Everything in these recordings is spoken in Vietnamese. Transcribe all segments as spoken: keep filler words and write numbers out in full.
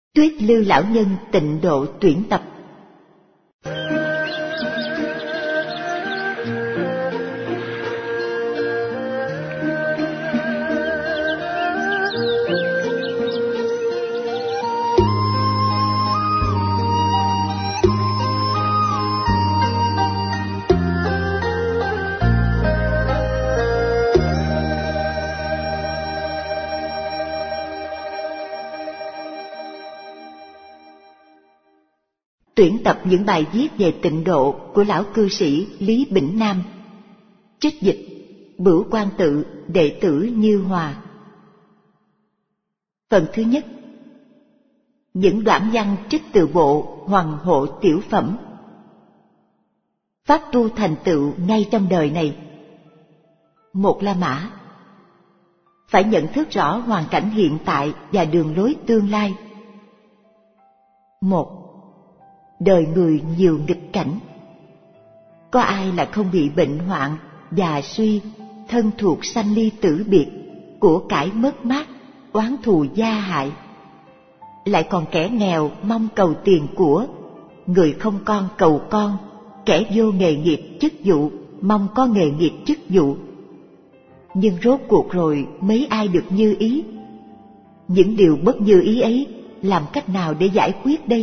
Tuyết Lư lão nhân tịnh độ tuyển tập. Tuyển tập những bài viết về tịnh độ của lão cư sĩ Lý Bỉnh Nam. Trích dịch Bửu Quan Tự, đệ tử Như Hòa. Phần thứ nhất. Những đoạn văn trích từ bộ Hoằng Hộ Tiểu Phẩm. Pháp tu thành tựu ngay trong đời này. Một La Mã. Phải nhận thức rõ hoàn cảnh hiện tại và đường lối tương lai. Một. Đời người nhiều nghịch cảnh. Có ai là không bị bệnh hoạn, già suy, thân thuộc sanh ly tử biệt, của cải mất mát, oán thù gia hại. Lại còn kẻ nghèo mong cầu tiền của, người không con cầu con, kẻ vô nghề nghiệp chức vụ mong có nghề nghiệp chức vụ. Nhưng rốt cuộc rồi mấy ai được như ý? Những điều bất như ý ấy làm cách nào để giải quyết đây?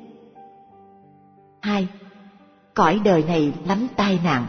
Hai. Cõi đời này lắm tai nạn.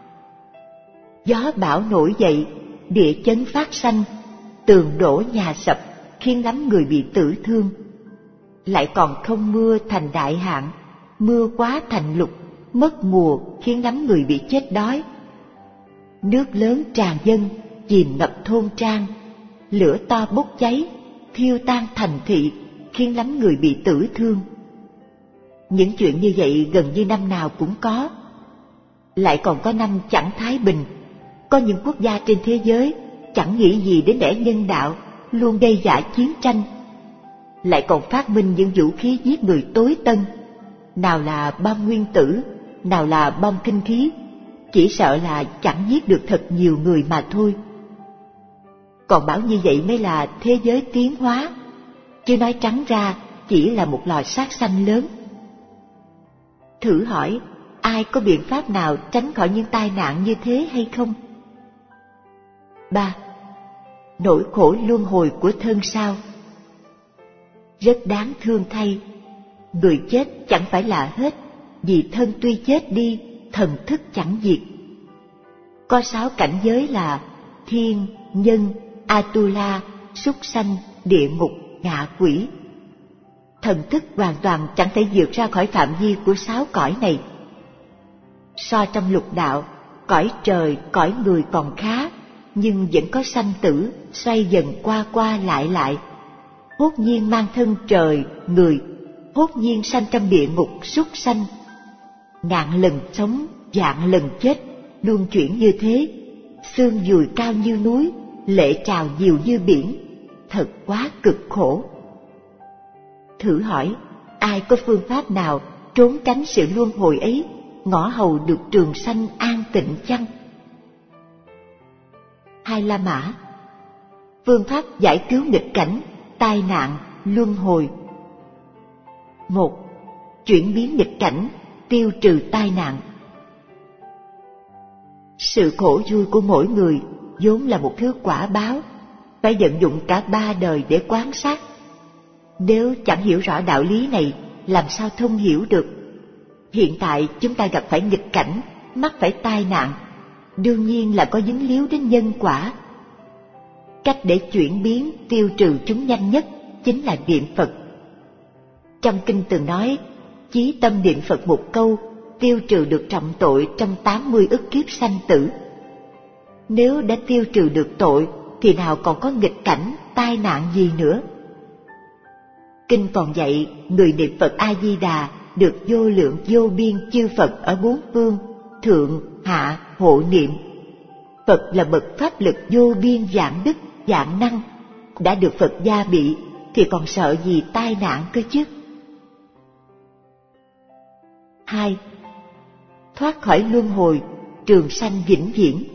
Gió bão nổi dậy, địa chấn phát sanh, tường đổ nhà sập, khiến lắm người bị tử thương. Lại còn không mưa thành đại hạn, mưa quá thành lụt, mất mùa khiến lắm người bị chết đói. Nước lớn tràn dâng, chìm ngập thôn trang, lửa to bốc cháy, thiêu tan thành thị, khiến lắm người bị tử thương. Những chuyện như vậy gần như năm nào cũng có. Lại còn có năm chẳng thái bình. Có những quốc gia trên thế giới chẳng nghĩ gì đến lẽ nhân đạo, luôn gây dã chiến tranh. Lại còn phát minh những vũ khí giết người tối tân, nào là bom nguyên tử, nào là bom kinh khí, chỉ sợ là chẳng giết được thật nhiều người mà thôi. Còn bảo như vậy mới là thế giới tiến hóa, chứ nói trắng ra chỉ là một lò sát sanh lớn. Thử hỏi, ai có biện pháp nào tránh khỏi những tai nạn như thế hay không? Ba. Nỗi khổ luân hồi của thân sao. Rất đáng thương thay, người chết chẳng phải là hết, vì thân tuy chết đi, thần thức chẳng diệt. Có sáu cảnh giới là thiên, nhân, atula, súc sanh, địa ngục, ngạ quỷ. Thần thức hoàn toàn chẳng thể vượt ra khỏi phạm vi của sáu cõi này. So trong lục đạo, cõi trời, cõi người còn khá, nhưng vẫn có sanh tử, xoay dần qua qua lại lại. Hốt nhiên mang thân trời, người, hốt nhiên sanh trong địa ngục súc sanh. Ngàn lần sống, vạn lần chết, luân chuyển như thế, xương dùi cao như núi, lệ trào nhiều như biển, thật quá cực khổ. Thử hỏi, ai có phương pháp nào trốn tránh sự luân hồi ấy, ngõ hầu được trường sanh an tịnh chăng? Hai La Mã. Phương pháp giải cứu nghịch cảnh, tai nạn, luân hồi. Một. Chuyển biến nghịch cảnh, tiêu trừ tai nạn. Sự khổ vui của mỗi người vốn là một thứ quả báo, phải vận dụng cả ba đời để quan sát. Nếu chẳng hiểu rõ đạo lý này, làm sao thông hiểu được? Hiện tại chúng ta gặp phải nghịch cảnh, mắc phải tai nạn, đương nhiên là có dính líu đến nhân quả. Cách để chuyển biến, tiêu trừ chúng nhanh nhất chính là niệm Phật. Trong kinh từng nói, chí tâm niệm Phật một câu, tiêu trừ được trọng tội trong tám mươi ức kiếp sanh tử. Nếu đã tiêu trừ được tội, thì nào còn có nghịch cảnh, tai nạn gì nữa? Kinh còn dạy, người niệm Phật A-di-đà được vô lượng vô biên chư Phật ở bốn phương, thượng, hạ, hộ niệm. Phật là bậc pháp lực vô biên vạn đức, vạn năng, đã được Phật gia bị, thì còn sợ gì tai nạn cơ chứ? Hai. Thoát khỏi luân hồi, trường sanh vĩnh viễn.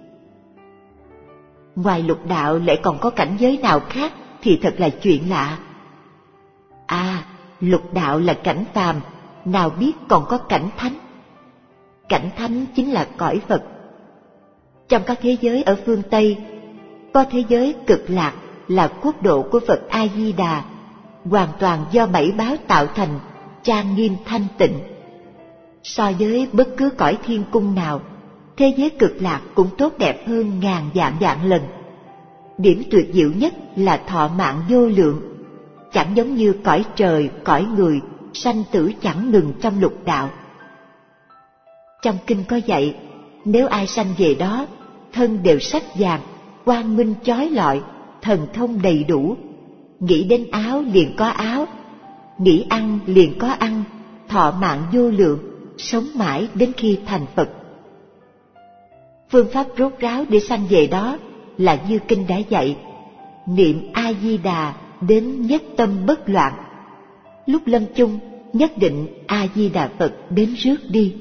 Ngoài lục đạo lại còn có cảnh giới nào khác thì thật là chuyện lạ. À, lục đạo là cảnh phàm, nào biết còn có cảnh thánh. Cảnh thánh chính là cõi Phật. Trong các thế giới ở phương Tây, có thế giới Cực Lạc là quốc độ của Phật A Di Đà, hoàn toàn do bảy báo tạo thành, trang nghiêm thanh tịnh. So với bất cứ cõi thiên cung nào, thế giới Cực Lạc cũng tốt đẹp hơn ngàn vạn vạn lần. Điểm tuyệt diệu nhất là thọ mạng vô lượng, chẳng giống như cõi trời, cõi người, sanh tử chẳng ngừng trong lục đạo. Trong kinh có dạy, nếu ai sanh về đó, thân đều sắc vàng, quang minh chói lọi, thần thông đầy đủ, nghĩ đến áo liền có áo, nghĩ ăn liền có ăn, thọ mạng vô lượng, sống mãi đến khi thành Phật. Phương pháp rốt ráo để sanh về đó là như kinh đã dạy, niệm A Di Đà đến nhất tâm bất loạn, lúc lâm chung nhất định A Di Đà Phật đến rước đi.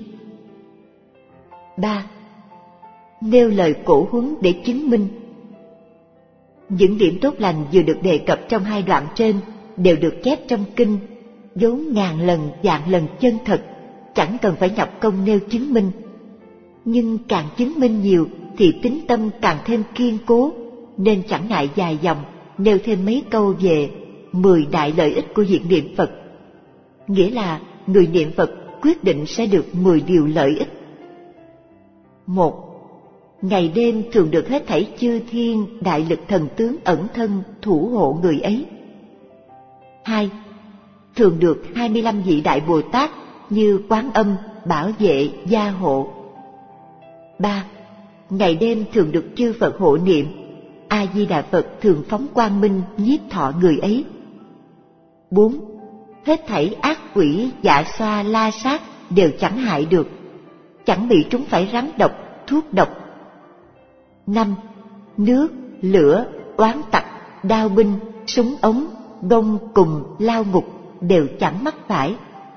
Ba. Nêu lời cổ huấn để chứng minh. Những điểm tốt lành vừa được đề cập trong hai đoạn trên đều được chép trong kinh, vốn ngàn lần vạn lần chân thật, chẳng cần phải nhọc công nêu chứng minh. Nhưng càng chứng minh nhiều thì tín tâm càng thêm kiên cố, nên chẳng ngại dài dòng nêu thêm mấy câu về mười đại lợi ích của việc niệm Phật. Nghĩa là người niệm Phật quyết định sẽ được mười điều lợi ích. Một. Ngày đêm thường được hết thảy chư thiên đại lực thần tướng ẩn thân thủ hộ người ấy. Hai. Thường được hai mươi lăm vị đại Bồ Tát như Quán Âm bảo vệ gia hộ. Ba. Ngày đêm thường được chư Phật hộ niệm, A Di Đà Phật thường phóng quang minh nhiếp thọ người ấy. Bốn. Hết thảy ác quỷ dạ xoa la sát đều chẳng hại được, chẳng bị trúng phải rắn độc, thuốc độc. Năm. Nước, lửa, oán tặc, đao binh, súng ống, gông cùng, lao ngục đều chẳng mắc phải.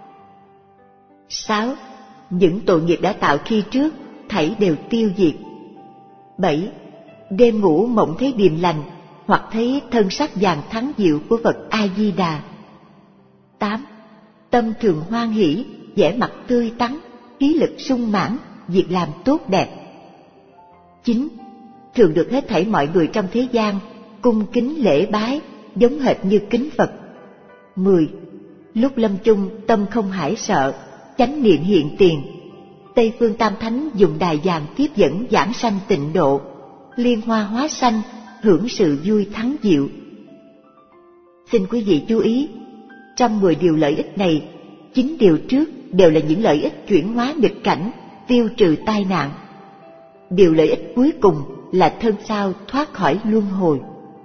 Sáu. Những tội nghiệp đã tạo khi trước thảy đều tiêu diệt. Bảy. Đêm ngủ mộng thấy điềm lành, hoặc thấy thân sắc vàng thắng diệu của Phật A Di Đà. Tám. Tâm thường hoan hỷ, vẻ mặt tươi tắn, khí lực sung mãn, việc làm tốt đẹp. Chín. Thường được hết thảy mọi người trong thế gian cung kính lễ bái, giống hệt như kính Phật. Mười. Lúc lâm chung tâm không hải sợ, chánh niệm hiện tiền. Tây phương Tam Thánh dùng đài vàng tiếp dẫn giảng sanh tịnh độ, liên hoa hóa sanh, hưởng sự vui thắng diệu. Xin quý vị chú ý, trong mười điều lợi ích này, chín điều trước đều là những lợi ích chuyển hóa nghịch cảnh, tiêu trừ tai nạn. Điều lợi ích cuối cùng là thân sao thoát khỏi luân hồi.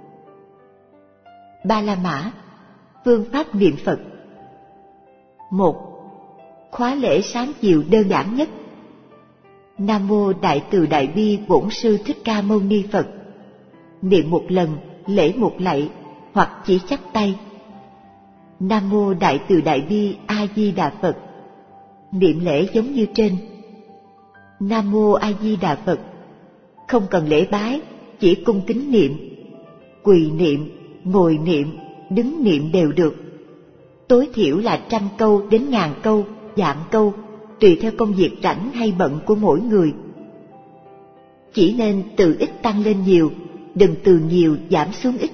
Ba La Mã, phương pháp niệm Phật. Một. Khóa lễ sáng chiều đơn giản nhất. Nam mô Đại Từ Đại Bi Bổn Sư Thích Ca Mâu Ni Phật. Niệm một lần, lễ một lạy, hoặc chỉ chắp tay. Nam mô Đại Từ Đại Bi A Di Đà Phật. Niệm lễ giống như trên. Nam mô A Di Đà Phật. Không cần lễ bái, chỉ cung kính niệm. Quỳ niệm, ngồi niệm, đứng niệm đều được. Tối thiểu là trăm câu đến ngàn câu, vạn câu, tùy theo công việc rảnh hay bận của mỗi người. Chỉ nên từ ít tăng lên nhiều, đừng từ nhiều giảm xuống ít.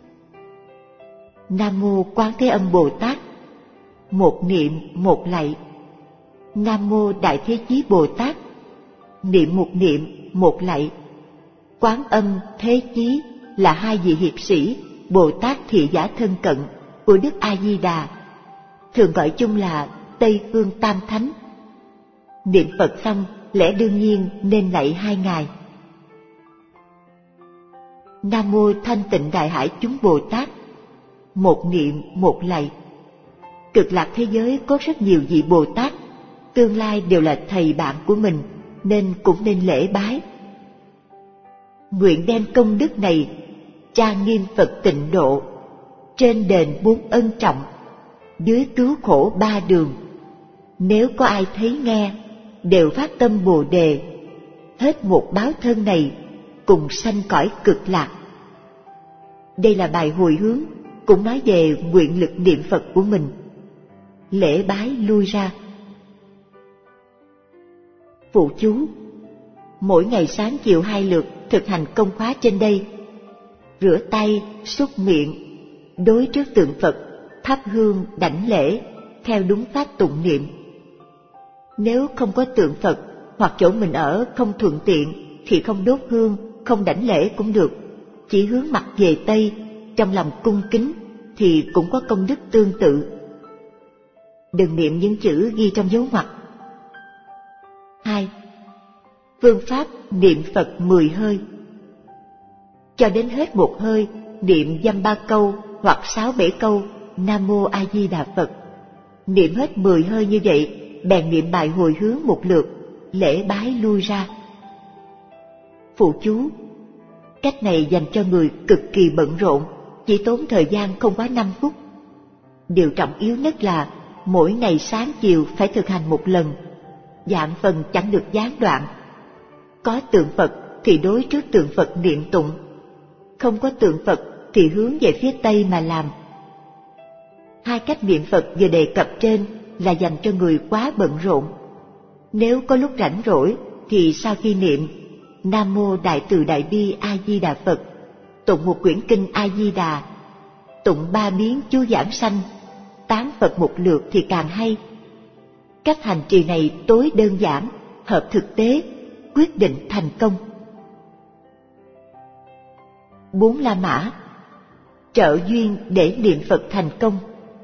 Nam mô Quán Thế Âm Bồ Tát. Một niệm một lạy. Nam mô Đại Thế Chí Bồ Tát. Niệm một niệm một lạy. Quán Âm Thế Chí là hai vị hiệp sĩ Bồ Tát thị giả thân cận của Đức A Di Đà, thường gọi chung là Tây phương Tam Thánh. Niệm Phật xong, lẽ đương nhiên nên lạy hai ngài. Nam mô Thanh Tịnh Đại Hải Chúng Bồ Tát. Một niệm một lạy. Cực lạc thế giới có rất nhiều vị Bồ Tát, tương lai đều là thầy bạn của mình, nên cũng nên lễ bái. Nguyện đem công đức này trang nghiêm Phật tịnh độ, trên đền bốn ân trọng, dưới cứu khổ ba đường. Nếu có ai thấy nghe, đều phát tâm Bồ Đề, hết một báo thân này, cùng sanh cõi cực lạc. Đây là bài hồi hướng, cũng nói về nguyện lực niệm Phật của mình. lễ bái lui ra. Phụ chú: mỗi ngày sáng chiều hai lượt thực hành công khóa trên đây. Rửa tay, súc miệng, đối trước tượng Phật, thắp hương đảnh lễ theo đúng pháp tụng niệm. Nếu không có tượng Phật hoặc chỗ mình ở không thuận tiện thì không đốt hương, không đảnh lễ cũng được. Chỉ hướng mặt về Tây, trong lòng cung kính thì cũng có công đức tương tự. Đừng niệm những chữ ghi trong dấu ngoặc. Hai. Phương pháp niệm Phật mười hơi. Cho đến hết một hơi, niệm dăm ba câu hoặc sáu bảy câu Nam Mô A Di Đà Phật. Niệm hết mười hơi như vậy, bèn niệm bài hồi hướng một lượt, lễ bái lui ra. Phụ chú: cách này dành cho người cực kỳ bận rộn, chỉ tốn thời gian không quá năm phút. Điều trọng yếu nhất là mỗi ngày sáng chiều phải thực hành một lần, vạn phần chẳng được gián đoạn. Có tượng Phật thì đối trước tượng Phật niệm tụng, không có tượng Phật thì hướng về phía Tây mà làm. Hai cách niệm Phật vừa đề cập trên là dành cho người quá bận rộn. Nếu có lúc rảnh rỗi thì sau khi niệm Nam Mô Đại Từ Đại Bi A Di Đà Phật, tụng một quyển kinh A Di Đà, tụng ba biến chú giảng sanh, tán Phật một lượt thì càng hay. Cách hành trì này tối đơn giản, hợp thực tế, quyết định thành công. Bốn La Mã, trợ duyên để niệm Phật thành công.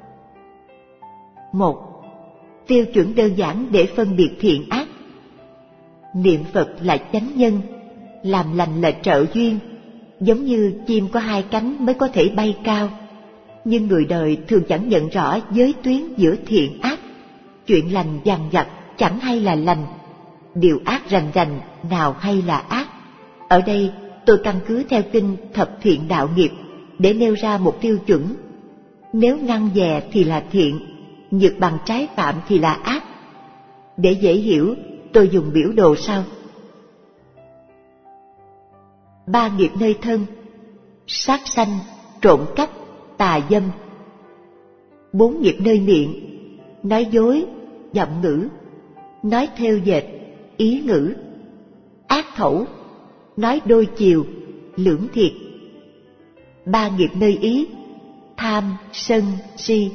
Một. Tiêu chuẩn đơn giản để phân biệt thiện ác. Niệm Phật là chánh nhân, làm lành là trợ duyên. Giống như chim có hai cánh mới có thể bay cao, nhưng người đời thường chẳng nhận rõ giới tuyến giữa thiện ác. Chuyện lành dằn vặt chẳng hay là lành, điều ác rành rành nào hay là ác. Ở đây tôi căn cứ theo kinh Thập Thiện Đạo Nghiệp để nêu ra một tiêu chuẩn. Nếu ngăn dè thì là thiện, nhược bằng trái phạm thì là ác. Để dễ hiểu, tôi dùng biểu đồ sau. Ba nghiệp nơi thân: sát sanh, trộm cắp, tà dâm. Bốn nghiệp nơi miệng: nói dối, giọng ngữ, nói thêu dệt, ý ngữ. Ác khẩu: nói đôi chiều, lưỡng thiệt. Ba nghiệp nơi ý: tham, sân, si.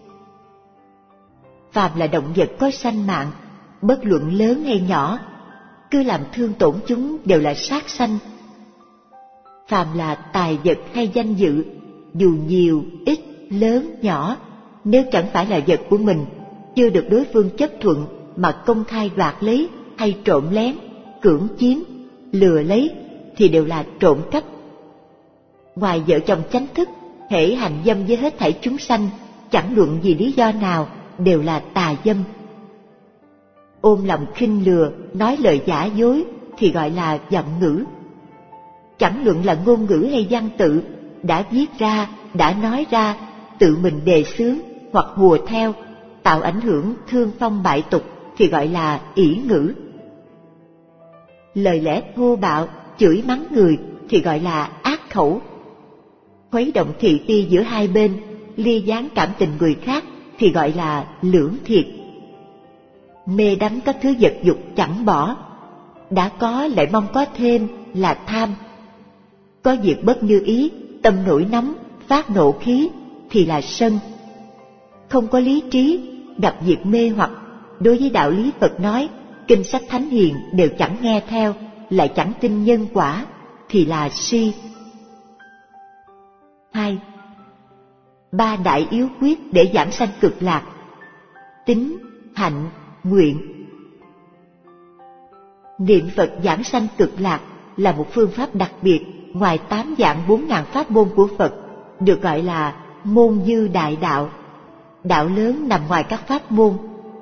Phàm là động vật có sanh mạng, bất luận lớn hay nhỏ, cứ làm thương tổn chúng đều là sát sanh. Phàm là tài vật hay danh dự, dù nhiều, ít, lớn, nhỏ, nếu chẳng phải là vật của mình, chưa được đối phương chấp thuận mà công khai đoạt lấy hay trộm lén, cưỡng chiếm, lừa lấy thì đều là trộm cắp. Ngoài vợ chồng chánh thức, hễ hành dâm với hết thảy chúng sanh, chẳng luận vì lý do nào, đều là tà dâm. Ôm lòng khinh lừa, nói lời giả dối thì gọi là giọng ngữ. Chẳng luận là ngôn ngữ hay văn tự, đã viết ra, đã nói ra, tự mình đề xướng hoặc hùa theo, tạo ảnh hưởng thương phong bại tục thì gọi là ỷ ngữ. Lời lẽ thô bạo, chửi mắng người thì gọi là ác khẩu. Khuấy động thị phi giữa hai bên, ly gián cảm tình người khác thì gọi là lưỡng thiệt. Mê đắm các thứ vật dục chẳng bỏ, đã có lại mong có thêm là tham. Có việc bất như ý, tâm nổi nóng, phát nộ khí thì là sân. Không có lý trí, gặp việc mê hoặc, đối với đạo lý Phật nói, kinh sách thánh hiền đều chẳng nghe theo, lại chẳng tin nhân quả thì là si. Hai. Ba đại yếu quyết để giảng sanh cực lạc: tín, hạnh, nguyện. Niệm Phật giảng sanh cực lạc là một phương pháp đặc biệt ngoài tám vạn bốn ngàn pháp môn của Phật, được gọi là môn dư đại đạo. Đạo lớn nằm ngoài các pháp môn.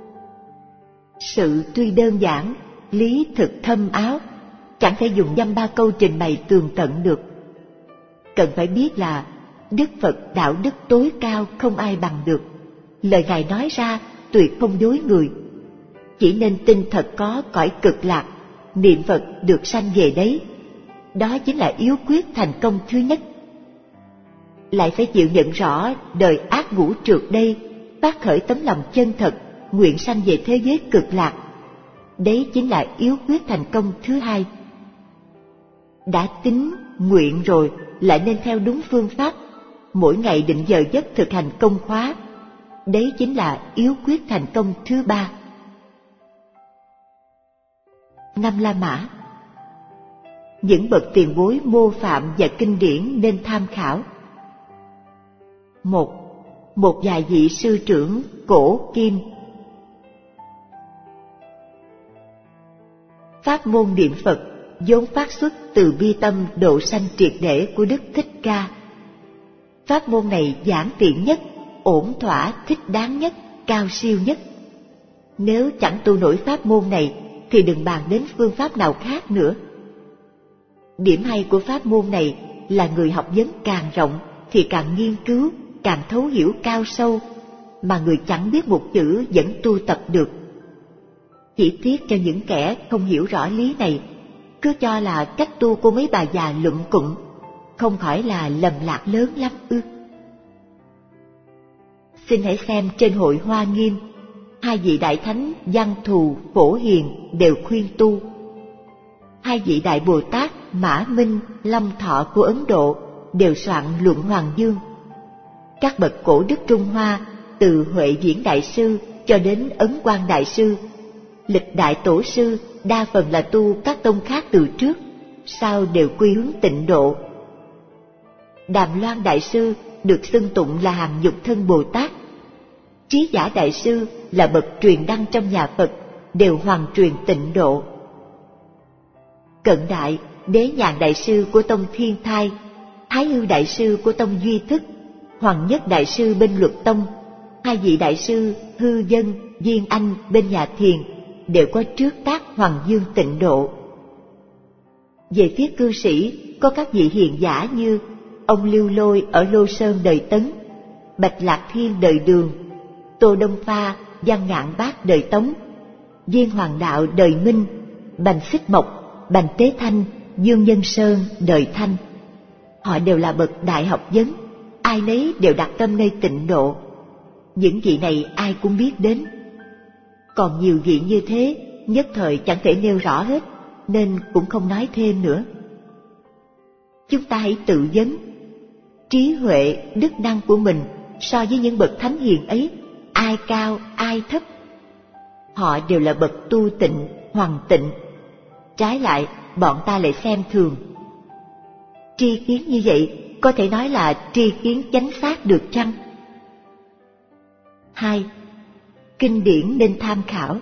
Sự tuy đơn giản, lý thực thâm áo, chẳng thể dùng dăm ba câu trình bày tường tận được. Cần phải biết là Đức Phật đạo đức tối cao không ai bằng được. Lời Ngài nói ra tuyệt không dối người. Chỉ nên tin thật có cõi cực lạc, niệm Phật được sanh về đấy. Đó chính là yếu quyết thành công thứ nhất. Lại phải chịu nhận rõ đời ác ngũ trượt đây, phát khởi tấm lòng chân thật, nguyện sanh về thế giới cực lạc. Đấy chính là yếu quyết thành công thứ hai. Đã tín, nguyện rồi, lại nên theo đúng phương pháp, mỗi ngày định giờ giấc thực hành công khóa. Đấy chính là yếu quyết thành công thứ ba. Năm La Mã. Những bậc tiền bối mô phạm và kinh điển nên tham khảo. Một, một vài vị sư trưởng cổ kim. Pháp môn niệm Phật vốn phát xuất từ bi tâm độ sanh triệt để của Đức Thích Ca. Pháp môn này giản tiện nhất, ổn thỏa, thích đáng nhất, cao siêu nhất. Nếu chẳng tu nổi pháp môn này thì đừng bàn đến phương pháp nào khác nữa. Điểm hay của pháp môn này là người học vấn càng rộng thì càng nghiên cứu, càng thấu hiểu cao sâu, mà người chẳng biết một chữ vẫn tu tập được. Chỉ tiếc cho những kẻ không hiểu rõ lý này, cứ cho là cách tu của mấy bà già lụm cụm, không khỏi là lầm lạc lớn lắm ư. Xin hãy xem trên hội Hoa Nghiêm, hai vị đại thánh Văn Thù, Phổ Hiền đều khuyên tu. Hai vị đại Bồ Tát Mã Minh, Lâm Thọ của Ấn Độ đều soạn luận Hoàng Dương. Các bậc cổ đức Trung Hoa, từ Huệ Viễn Đại Sư cho đến Ấn Quang Đại Sư, lịch đại tổ sư đa phần là tu các tông khác từ trước, sau đều quy hướng tịnh độ. Đàm Loan Đại Sư được xưng tụng là hàng nhục thân Bồ Tát. Trí Giả Đại Sư là bậc truyền đăng trong nhà Phật, đều hoàn truyền tịnh độ. Cận đại, Đế Nhàn Đại Sư của tông Thiên Thai, Thái Hư Đại Sư của tông Duy Thức, Hoàng Nhất Đại Sư bên Luật Tông, hai vị đại sư Hư Dân, Viên Anh bên nhà Thiền đều có trước tác Hoàng Dương tịnh độ. Về phía cư sĩ, có các vị hiền giả như ông Lưu Lôi ở Lô Sơn đời Tấn, Bạch Lạc Thiên đời Đường, Tô Đông Pha, Văn Ngạn Bác đời Tống, Viên Hoàng Đạo đời Minh, Bành Xích Mộc, Bành Tế Thanh, Dương Nhân Sơn đời Thanh. Họ đều là bậc đại học vấn, ai nấy đều đặt tâm nơi tịnh độ. Những vị này ai cũng biết đến. Còn nhiều vị như thế, nhất thời chẳng thể nêu rõ hết, nên cũng không nói thêm nữa. Chúng ta hãy tự vấn, trí huệ, đức năng của mình so với những bậc thánh hiền ấy, ai cao, ai thấp? Họ đều là bậc tu tịnh, hoàn tịnh. Trái lại, bọn ta lại xem thường. Tri kiến như vậy, có thể nói là tri kiến chánh xác được chăng? Hai, kinh điển nên tham khảo.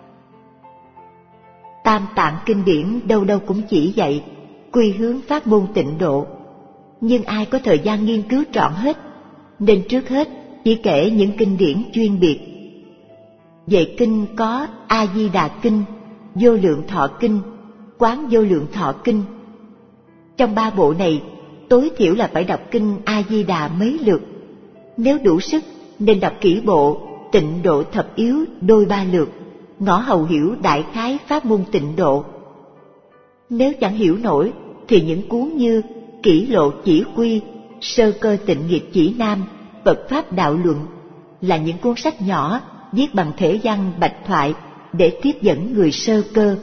Tam tạng kinh điển đâu đâu cũng chỉ dạy, quy hướng pháp môn tịnh độ. Nhưng ai có thời gian nghiên cứu trọn hết, nên trước hết chỉ kể những kinh điển chuyên biệt. Về kinh có A Di Đà Kinh, Vô Lượng Thọ Kinh, Quán Vô Lượng Thọ Kinh. Trong ba bộ này, tối thiểu là phải đọc kinh A Di Đà mấy lượt. Nếu đủ sức, nên đọc kỹ bộ Tịnh Độ Thập Yếu đôi ba lượt, ngõ hầu hiểu đại khái pháp môn tịnh độ. Nếu chẳng hiểu nổi, thì những cuốn như Kỷ Lộ Chỉ Quy, Sơ Cơ Tịnh Nghiệp Chỉ Nam, Phật Pháp Đạo Luận là những cuốn sách nhỏ viết bằng thể văn bạch thoại để tiếp dẫn người sơ cơ.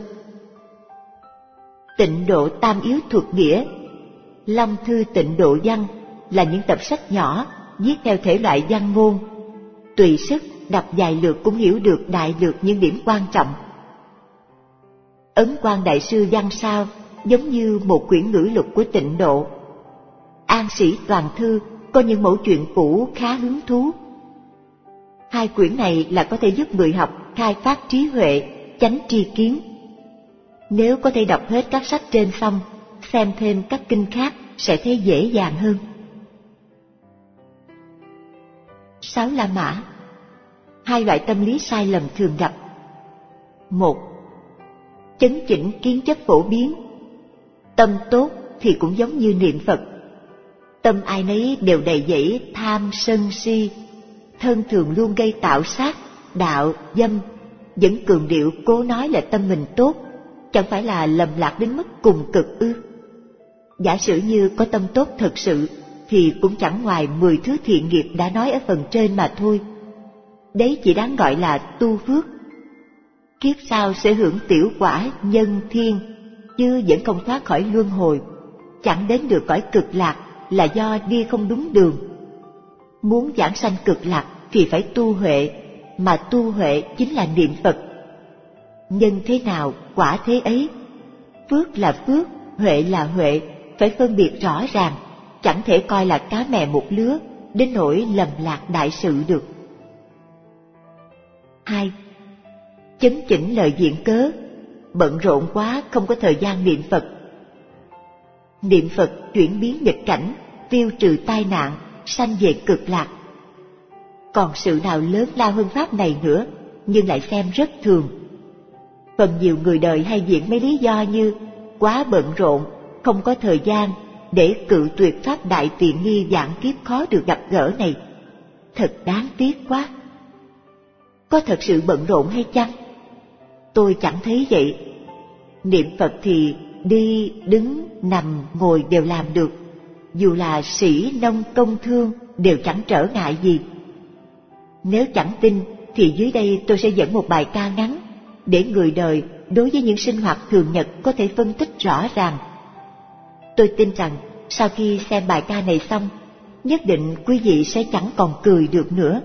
Tịnh Độ Tam Yếu Thuật Nghĩa, Long Thư Tịnh Độ Văn là những tập sách nhỏ viết theo thể loại văn ngôn, tùy sức đọc vài lượt cũng hiểu được đại lược những điểm quan trọng. Ấn Quang Đại Sư Văn Sao giống như một quyển ngữ lục của tịnh độ. An Sĩ Toàn Thư có những mẫu chuyện cũ khá hứng thú. Hai quyển này là có thể giúp người học khai phát trí huệ, chánh tri kiến. Nếu có thể đọc hết các sách trên xong, xem thêm các kinh khác sẽ thấy dễ dàng hơn. Sáu La Mã. Hai loại tâm lý sai lầm thường gặp. Một, chấn chỉnh kiến chấp phổ biến. Tâm tốt thì cũng giống như niệm Phật. Tâm ai nấy đều đầy dẫy tham sân si, thân thường luôn gây tạo sát, đạo, dâm, vẫn cường điệu cố nói là tâm mình tốt, chẳng phải là lầm lạc đến mức cùng cực ư? Giả sử như có tâm tốt thật sự, thì cũng chẳng ngoài mười thứ thiện nghiệp đã nói ở phần trên mà thôi. Đấy chỉ đáng gọi là tu phước. Kiếp sau sẽ hưởng tiểu quả nhân thiên, chứ vẫn không thoát khỏi luân hồi. Chẳng đến được cõi cực lạc là do đi không đúng đường. Muốn giảng sanh cực lạc thì phải tu huệ, mà tu huệ chính là niệm Phật. Nhân thế nào, quả thế ấy. Phước là phước, huệ là huệ, phải phân biệt rõ ràng, chẳng thể coi là cá mè một lứa, đến nỗi lầm lạc đại sự được. Hai, chấn chỉnh lời viện cớ, bận rộn quá không có thời gian niệm Phật. Niệm Phật chuyển biến nghịch cảnh, tiêu trừ tai nạn, sanh về cực lạc. Còn sự nào lớn lao hơn pháp này nữa, nhưng lại xem rất thường. Phần nhiều người đời hay viện mấy lý do như quá bận rộn, không có thời gian để cự tuyệt pháp đại tiện nghi vạn kiếp khó được gặp gỡ này. Thật đáng tiếc quá. Có thật sự bận rộn hay chăng? Tôi chẳng thấy vậy. Niệm Phật thì đi, đứng, nằm, ngồi đều làm được. Dù là sĩ, nông, công thương đều chẳng trở ngại gì. Nếu chẳng tin thì dưới đây tôi sẽ dẫn một bài ca ngắn để người đời đối với những sinh hoạt thường nhật có thể phân tích rõ ràng. Tôi tin rằng sau khi xem bài ca này xong, nhất định quý vị sẽ chẳng còn cười được nữa.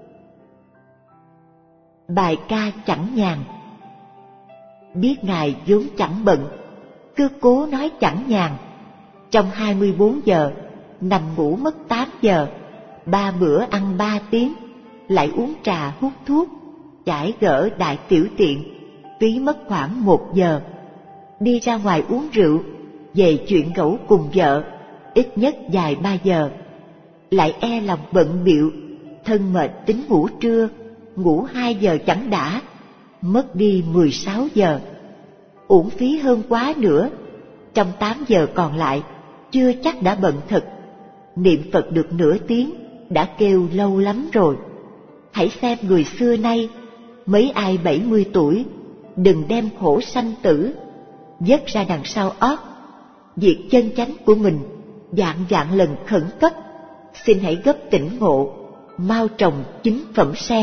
Bài ca chẳng nhàn. Biết Ngài vốn chẳng bận, cứ cố nói chẳng nhàn. Trong hai mươi bốn giờ, nằm ngủ mất tám giờ, ba bữa ăn ba tiếng, lại uống trà hút thuốc, chải gỡ đại tiểu tiện, phí mất khoảng một giờ. Đi ra ngoài uống rượu, về chuyện gẫu cùng vợ, ít nhất dài ba giờ. Lại e lòng bận bịu, thân mệt tính ngủ trưa, ngủ hai giờ chẳng đã, mất đi mười sáu giờ. Uổng phí hơn quá nữa, trong tám giờ còn lại, chưa chắc đã bận thật. Niệm Phật được nửa tiếng, đã kêu lâu lắm rồi. Hãy xem người xưa nay, mấy ai bảy mươi tuổi, đừng đem khổ sanh tử dứt ra đằng sau ót. Việc chân chánh của mình vạn vạn lần khẩn cấp, xin hãy gấp tỉnh ngộ, mau trồng chính phẩm sen.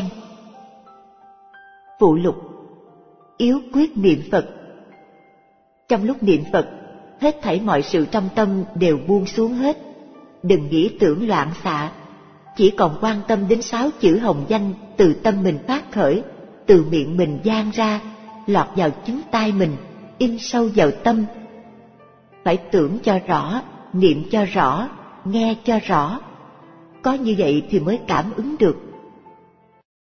Phụ lục: yếu quyết niệm Phật. Trong lúc niệm Phật, hết thảy mọi sự trong tâm đều buông xuống hết. Đừng nghĩ tưởng loạn xạ, chỉ còn quan tâm đến sáu chữ hồng danh từ tâm mình phát khởi, từ miệng mình vang ra, lọt vào chính tai mình, in sâu vào tâm. Phải tưởng cho rõ, niệm cho rõ, nghe cho rõ. Có như vậy thì mới cảm ứng được.